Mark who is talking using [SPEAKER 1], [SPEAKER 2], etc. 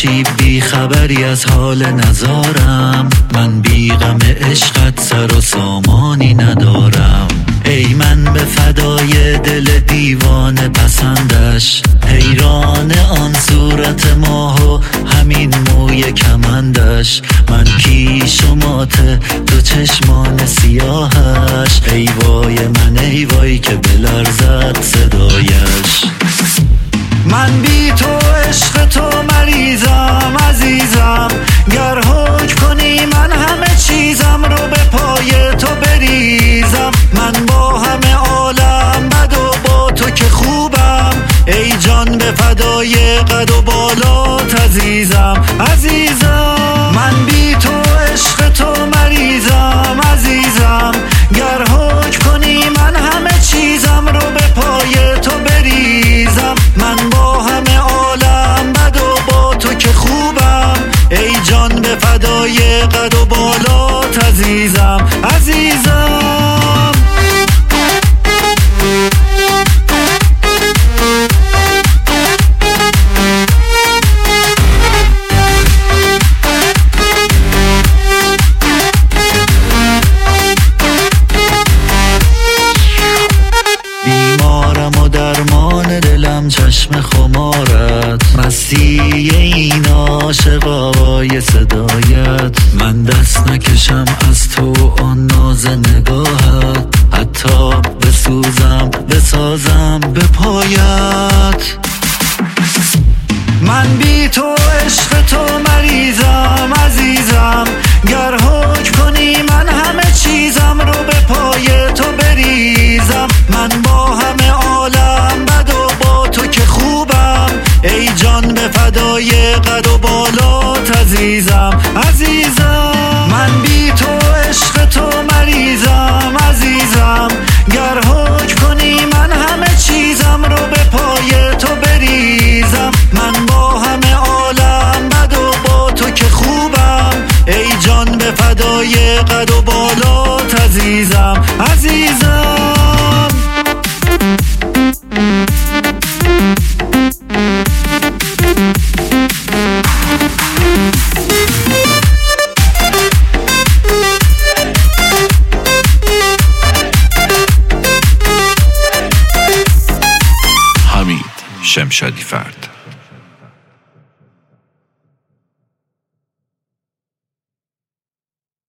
[SPEAKER 1] باشی بی خبری از حال نزارم. من بی غم عشقت سر و سامانی ندارم. ای من به فدای دل دیوانه پسندش، حیران آن صورت ماه و همین موی کمندش. من کیش و مات دو چشمان سیاهش. ای وای من ای وای که بلرزد صدایش. من بی تو عشق تو مریضم عزیزم، گر حکم کنی من همه چیزم رو به پای تو بریزم. من با همه عالم بد و با تو که خوبم. ای جان به فدای قد و بالات عزیزم عزیزم. من بی تو عشق تو مریضم عزیزم، گر حکم کنی من همه چیزم رو به پای تو بریزم. من با همه عالم بد و با تو که خوبم. ای جان به فدای قد و بالات عزیزم عزیزم. بیمارم و درمان دلم چشم خمارت، مستی این عاشقای صدایت. من دست نکشم از تو آن ناز نگاهت، حتی بسوزم بسازم به پایت. من بی تو عشق تو مریضم عزیزم، گر حکم کنی من همه چیزم رو به پای تو بریزم. من با همه عالم بد و با تو که خوبم. ای جان به فدای قد و بالات عزیزم عزیزم. من بی تو عشق تو مریضم عزیزم، گر حکم کنی من همه چیزم رو به پای تو بریزم. من با همه عالم بد و با تو که خوبم. ای جان به فدای قد و بالات عزیزم عزیزم.
[SPEAKER 2] حمید شمشادی فرد.